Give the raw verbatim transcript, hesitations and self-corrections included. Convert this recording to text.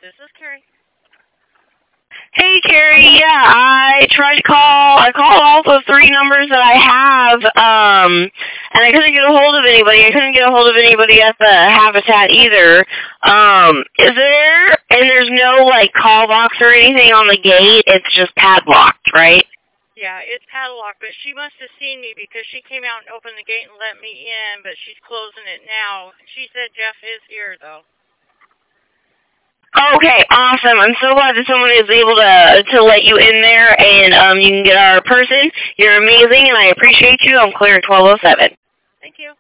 This is Carrie. Hey, Carrie. Yeah, I tried to call. I called all the three numbers that I have, um, and I couldn't get a hold of anybody. I couldn't get a hold of anybody at the Habitat either. Um, is there, and there's no, like, call box or anything on the gate? It's just padlocked, right? Yeah, it's padlocked, but she must have seen me because she came out and opened the gate and let me in, but she's closing it now. She said Jeff is here, though. Okay, awesome. I'm so glad that someone is able to to let you in there, and um, you can get our person. You're amazing, and I appreciate you. I'm clear at twelve oh seven. Thank you.